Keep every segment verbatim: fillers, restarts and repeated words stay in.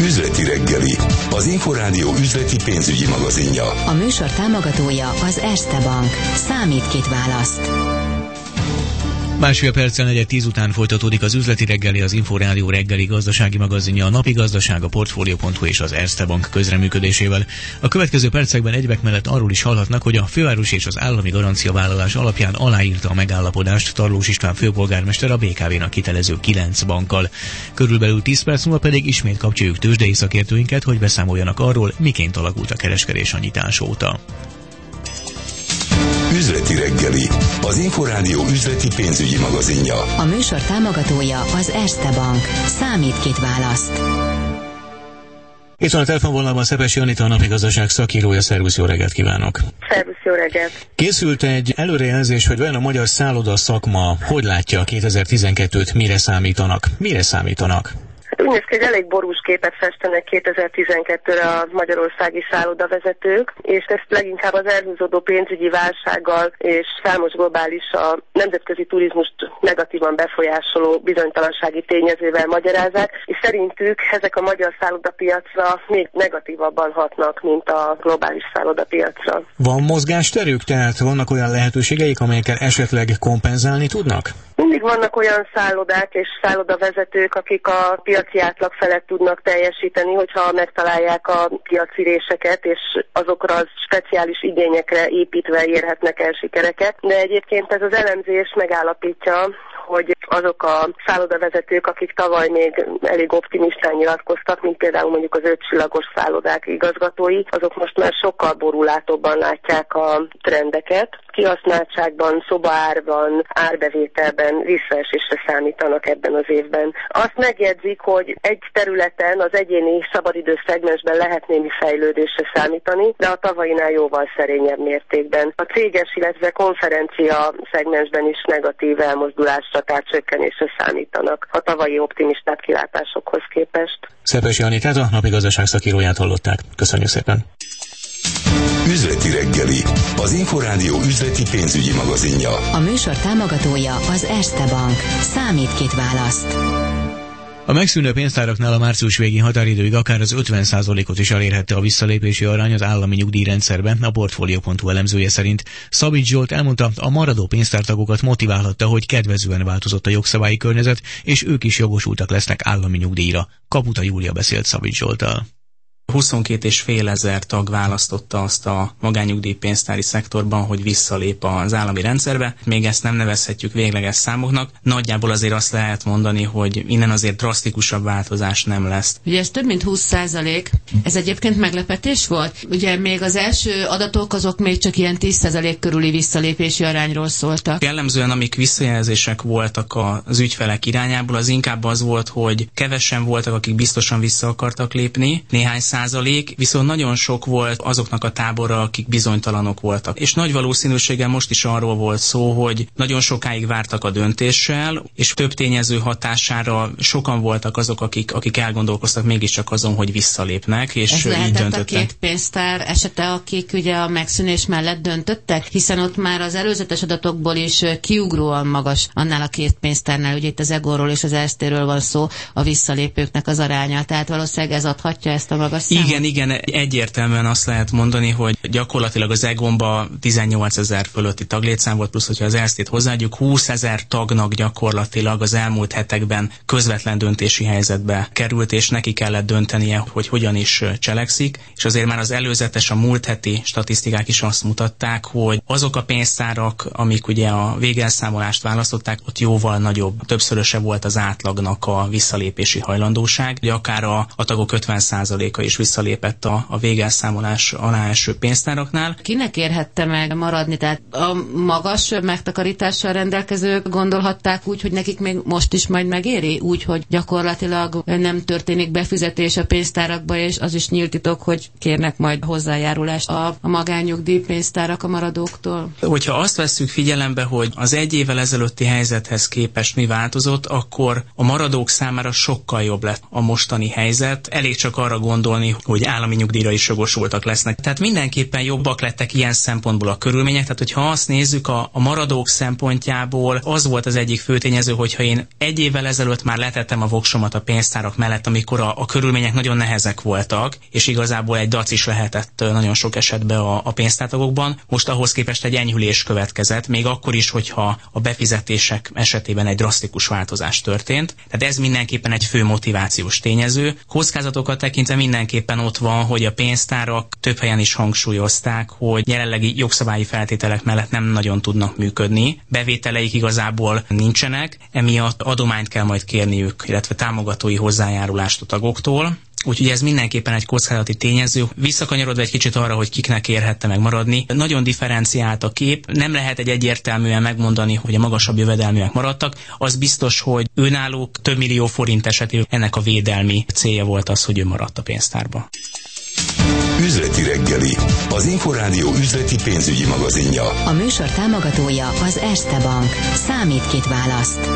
Üzleti reggeli, az Inforádió üzleti pénzügyi magazinja. A műsor támogatója az Erste Bank. Számít, kit választ. Másfél perccel negyed tíz után folytatódik az üzleti reggeli, az Inforádió reggeli gazdasági magazinja, a napi gazdaság, a Portfolio pont hu és az Erste Bank közreműködésével. A következő percekben egyebek mellett arról is hallhatnak, hogy a főváros és az állami garanciavállalás alapján aláírta a megállapodást Tarlós István főpolgármester a bé ká vé-nak hitelező kilenc bankkal. Körülbelül tíz perc múlva pedig ismét kapcsoljuk tőzsdei szakértőinket, hogy beszámoljanak arról, miként alakult a kereskedés a nyitás óta. Üzleti reggeli, az Inforádió üzleti pénzügyi magazinja. A műsor támogatója az Erste Bank. Számít, kit választ. Itt van a telefonvonalban Szepesi Anita, a napi gazdaság szakírója. Szervusz, jó reggelt kívánok! Szervusz, jó reggelt! Készült egy előrejelzés, hogy vajon a magyar szálloda szakma hogy látja a kétezer-tizenkettőt, mire számítanak? Mire számítanak? Úgy néz ki, hogy elég borús képet festenek kétezer-tizenkettőre a magyarországi szállodavezetők, és ezt leginkább az elhúzódó pénzügyi válsággal és számos globális, a nemzetközi turizmust negatívan befolyásoló bizonytalansági tényezővel magyarázzák, és szerintük ezek a magyar szállodapiacra még negatívabban hatnak, mint a globális szállodapiacra. Van mozgásterük, tehát vannak olyan lehetőségeik, amelyekkel esetleg kompenzálni tudnak? Mindig vannak olyan szállodák és szállodavezetők, akik a piaci átlag felett tudnak teljesíteni, hogyha megtalálják a piaci réseket, és azokra az speciális igényekre építve érhetnek el sikereket. De egyébként ez az elemzés megállapítja, hogy azok a szállodavezetők, akik tavaly még elég optimistán nyilatkoztak, mint például mondjuk az ötcsillagos szállodák igazgatói, azok most már sokkal borulátóbban látják a trendeket. Kihasználtságban, szobaárban, árbevételben visszaesésre számítanak ebben az évben. Azt megjegyzik, hogy egy területen, az egyéni szabadidő szegmensben lehet némi fejlődésre számítani, de a tavainál jóval szerényebb mértékben. A céges, illetve konferencia szegmensben is negatív elmozdulásra, tehát csökkenésre számítanak a tavalyi optimistább kilátásokhoz képest. Szepesi Anitát, a napi gazdaság szakíróját hallották. Köszönjük szépen! Üzleti reggeli, az Inforádió üzleti pénzügyi magazinja. A műsor támogatója az Erste Bank. Számít, kit választ. A megszűnő pénztáraknál a március végi határidőig akár az ötven százalékot is elérhette a visszalépési arány az állami nyugdíjrendszerben, a Portfolio pont hu elemzője szerint. Szabics Zsolt elmondta, a maradó pénztártagokat motiválhatta, hogy kedvezően változott a jogszabályi környezet, és ők is jogosultak lesznek állami nyugdíjra. Kaputa Júlia beszélt Szabics Zsolttal. huszonkét és fél ezer tag választotta azt a magánnyugdíjpénztári szektorban, hogy visszalép az állami rendszerbe. Még ezt nem nevezhetjük végleges számoknak. Nagyjából azért azt lehet mondani, hogy innen azért drasztikusabb változás nem lesz. Ugye ez több mint húsz százalék. Ez egyébként meglepetés volt? Ugye még az első adatok azok még csak ilyen tíz százalék körüli visszalépési arányról szóltak. Jellemzően amik visszajelzések voltak az ügyfelek irányából, az inkább az volt, hogy kevesen voltak, akik biztosan vissza akartak lépni, néhány százalék, viszont nagyon sok volt azoknak a tábora, akik bizonytalanok voltak. És nagy valószínűséggel most is arról volt szó, hogy nagyon sokáig vártak a döntéssel, és több tényező hatására sokan voltak azok, akik, akik elgondolkoztak mégiscsak azon, hogy visszalépnek, és ez így lehetett döntöttek. A két pénztár esete, akik ugye a megszűnés mellett döntöttek, hiszen ott már az előzetes adatokból is kiugróan magas annál a két pénztárnál, ugye itt az Egorról és az Erstéről van szó, a visszalépőknek az aránya. Tehát valószínűleg ez adhatja ezt a magas számot. Igen, igen, egyértelműen azt lehet mondani, hogy gyakorlatilag az Egonba tizennyolcezer fölötti taglétszám volt, plusz hogyha az Erstét hozzáadjuk, húszezer tagnak gyakorlatilag az elmúlt hetekben közvetlen döntési helyzetbe került, és neki kellett döntenie, hogy hogyan is cselekszik, és azért már az előzetes, a múlt heti statisztikák is azt mutatták, hogy azok a pénztárak, amik ugye a végelszámolást választották, ott jóval nagyobb, többszöröse volt az átlagnak a visszalépési hajlandóság, hogy akár a, a tagok ötven százaléka is visszalépett a, a végelszámolás alá eső pénztáraknál. Kinek érhette meg maradni? Tehát a magas megtakarítással rendelkezők gondolhatták úgy, hogy nekik még most is majd megéri? Úgy, hogy gyakorlatilag nem történik befizetés a pénztárakba, és az is nyílt titok, hogy kérnek majd hozzájárulást a, a magánnyugdíj pénztárak a maradóktól. Hogyha azt vesszük figyelembe, hogy az egy évvel ezelőtti helyzethez képest mi változott, akkor a maradók számára sokkal jobb lett a mostani helyzet. Elég csak arra gondolni, mondani, hogy állami nyugdíjra is jogosultak lesznek. Tehát mindenképpen jobbak lettek ilyen szempontból a körülmények. Tehát, hogyha azt nézzük a, a maradók szempontjából, az volt az egyik fő tényező, hogyha én egy évvel ezelőtt már letettem a voksomat a pénztárak mellett, amikor a, a körülmények nagyon nehezek voltak, és igazából egy dac is lehetett nagyon sok esetben a, a pénztárokban. Most ahhoz képest egy enyhülés következett, még akkor is, hogyha a befizetések esetében egy drasztikus változás történt. Tehát ez mindenképpen egy fő motivációs tényező. Kockázatokat tekintve mindenképpen ott van, hogy a pénztárak több helyen is hangsúlyozták, hogy jelenlegi jogszabályi feltételek mellett nem nagyon tudnak működni. Bevételeik igazából nincsenek, emiatt adományt kell majd kérniük, illetve támogatói hozzájárulást a tagoktól. Úgyhogy ez mindenképpen egy kockázati tényező. Visszakanyarodva egy kicsit arra, hogy kiknek érhette meg maradni. Nagyon differenciált a kép. Nem lehet egy egyértelműen megmondani, hogy a magasabb jövedelműek maradtak. Az biztos, hogy önállók több millió forint esetében ennek a védelmi célja volt az, hogy ő maradt a pénztárba. Üzleti reggeli, az Inforádió üzleti pénzügyi magazinja. A műsor támogatója az Erste Bank. Számít, kit választ.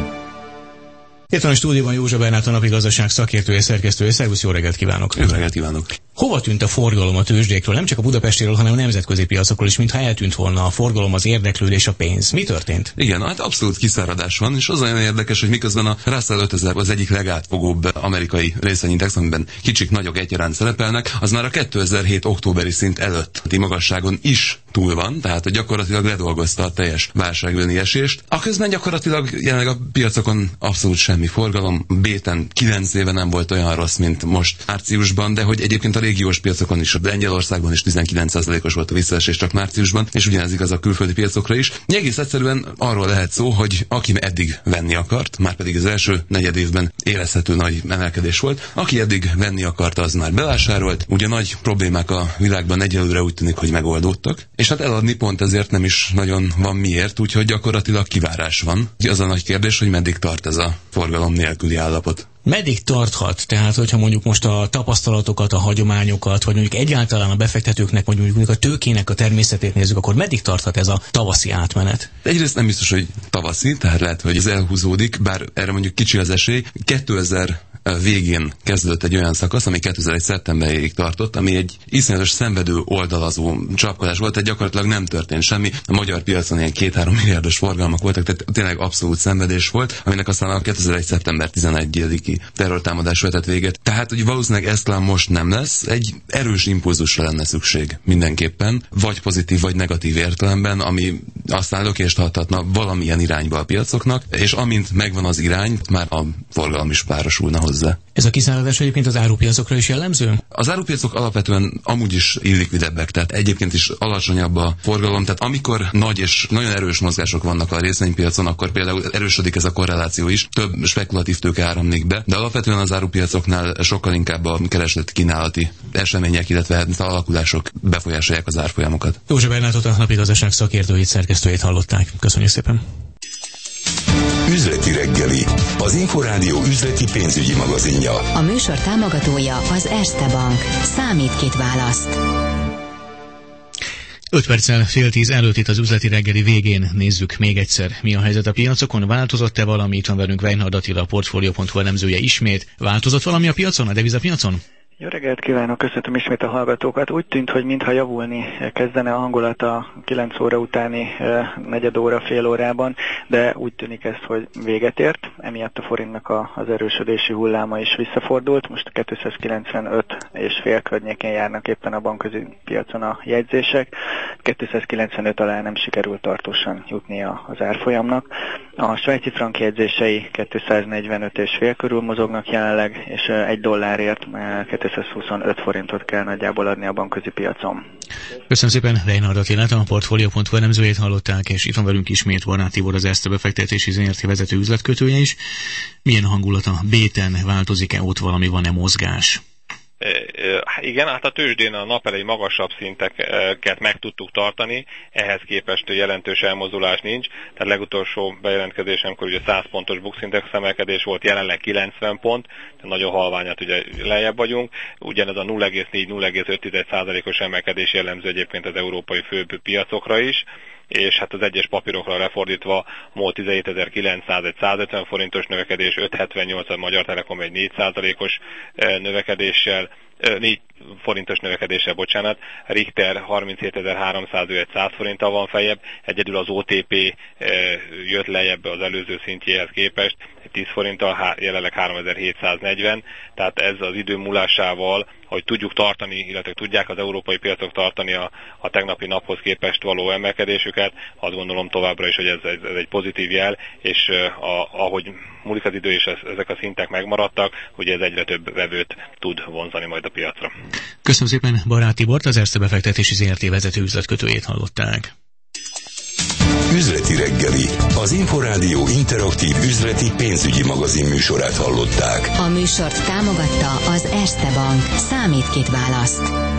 Itt van a stúdióban Józsa Bernát, a Napi Gazdaság szakértője, szerkesztője. Szervusz, jó reggelt kívánok! Jó reggelt kívánok! Hova tűnt a forgalom a tőzsdékről? Nem csak a budapestiről, hanem a nemzetközi piacokról is, mintha eltűnt volna a forgalom, az érdeklődés, a pénz. Mi történt? Igen, hát abszolút kiszáradás van, és az olyan érdekes, hogy miközben a Russell ötezer az egyik legátfogóbb amerikai részvényindex, amiben kicsik, nagyok egyaránt szerepelnek, az már a kétezer-hét októberi szint előtti magasságon is túl van, tehát gyakorlatilag ledolgozta a teljes válságöni esést. A közben gyakorlatilag jelenleg a piacokon abszolút semmi forgalom. Béten kilenc éve nem volt olyan rossz, mint most márciusban, de hogy egyébként a régiós piacokon is, a Lengyelországban is tizenkilenc százalékos volt a visszaesés csak márciusban, és ugyanez igaz a külföldi piacokra is. Egész egyszerűen arról lehet szó, hogy aki eddig venni akart, már pedig az első negyed évben érezhető nagy emelkedés volt, aki eddig venni akart, az már bevásárolt. Ugye nagy problémák a világban egyelőre úgy tűnik, hogy megoldódtak, és hát eladni pont ezért nem is nagyon van miért, úgyhogy gyakorlatilag kivárás van. Az a nagy kérdés, hogy meddig tart ez a forgalom nélküli állapot. Meddig tarthat? Tehát, hogyha mondjuk most a tapasztalatokat, a hagyományokat, vagy mondjuk egyáltalán a befektetőknek, vagy mondjuk a tőkének a természetét nézzük, akkor meddig tarthat ez a tavaszi átmenet? Egyrészt nem biztos, hogy tavaszi, tehát lehet, hogy ez elhúzódik, bár erre mondjuk kicsi az esély. kétezer végén kezdődött egy olyan szakasz, ami kétezer-egy szeptemberig tartott, ami egy iszonyatos szenvedő oldalazó csapkodás volt, tehát gyakorlatilag nem történt semmi. A magyar piacon ilyen két-három milliárdos forgalmak voltak, tehát tényleg abszolút szenvedés volt, aminek aztán a kétezer-egy szeptember tizenegyediki terrortámadás vetett véget. Tehát, hogy valószínűleg ez talán most nem lesz, egy erős impulzusra lenne szükség mindenképpen, vagy pozitív, vagy negatív értelemben, ami aztán lökést adhatna valamilyen irányba a piacoknak, és amint megvan az irány, már a forgalom is párosulna hozzá. Ez a kiszáradás egyébként az árupiacokra is jellemző? Az árupiacok alapvetően amúgy is illikvidebbek, tehát egyébként is alacsonyabb a forgalom, tehát amikor nagy és nagyon erős mozgások vannak a részvénypiacon, akkor például erősödik ez a korreláció is, több spekulatív tőke áramlik be, de alapvetően az árupiacoknál sokkal inkább a kereslet kínálati események, illetve alakulások befolyásolják az árfolyamokat. Józsa Bernátot, a Napi Gazdaság szakértőjét, szerkesztőjét hallották. Köszönjük szépen! Üzleti reggeli, az Inforádió üzleti pénzügyi magazinja. A műsor támogatója az Erste Bank. Számít, kit választ. öt perccel fél tíz előtt itt az üzleti reggeli végén nézzük még egyszer, mi a helyzet a piacokon. Változott-e valami? Itt van velünk Weinhard Attila, a Portfolio pont hu elemzője ismét. Változott valami a piacon, a devizapiacon? Jó reggelt kívánok, köszöntöm ismét a hallgatókat. Úgy tűnt, hogy mintha javulni kezdene a hangulat a kilenc óra utáni e, negyed óra, fél órában, de úgy tűnik ez, hogy véget ért. Emiatt a forintnak a, az erősödési hulláma is visszafordult. Most kétszázkilencvenöt és fél környékén járnak éppen a bankközi piacon a jegyzések. kétszázkilencvenöt alá nem sikerült tartósan jutni az árfolyamnak. A svájci frank jegyzései kétszáznegyvenöt és fél körül mozognak jelenleg, és egy dollárért kétszázhuszonöt forintot kell nagyjából adni a bankközi piacon. Köszönöm szépen, Weinhard Attilát, a Portfolio pont hu elemzőjét hallották, és itt van velünk ismét Barnát Tibor, az Erste befektetési zé er té vezető üzletkötője is. Milyen a hangulat a Béten? Változik-e ott valami, van-e mozgás? Igen, hát a tőzsdén a nap elejé magasabb szinteket meg tudtuk tartani, ehhez képest jelentős elmozdulás nincs, tehát legutolsó bejelentkezésemkor ugye száz pontos Bux Index emelkedés volt, jelenleg kilencven pont, tehát nagyon halványat ugye lejjebb vagyunk, ugyanez a nulla egész négy - nulla egész öt százalékos emelkedés jellemző egyébként az európai főbb piacokra is. és hát az egyes papírokra lefordítva MOL tizenhétezer-kilencszáz egy százötven forintos növekedés, öt hetvennyolc a Magyar Telekom egy négy százalékos növekedéssel, négy forintos növekedéssel, bocsánat, Richter harminchétezer-háromszáz, ő egy száz forinttal van feljebb, egyedül az o té pé jött lejjebb az előző szintjéhez képest, tíz forinttal, jelenleg háromezer-hétszáznegyven, tehát ez az idő múlásával, hogy tudjuk tartani, illetve tudják az európai piacok tartani a, a tegnapi naphoz képest való emelkedésüket, azt gondolom továbbra is, hogy ez, ez, ez egy pozitív jel, és a, ahogy múlik az idő és ez, ezek a szintek megmaradtak, hogy ez egyre több vevőt tud vonzani majd a piacra. Köszönöm szépen, Barát Tibort, az Erste Befektetési zé er té vezető üzletkötőjét hallották. Üzleti reggeli, az Inforádió interaktív üzleti pénzügyi magazin műsorát hallották. A műsort támogatta az Erste Bank. Számít, kit választ.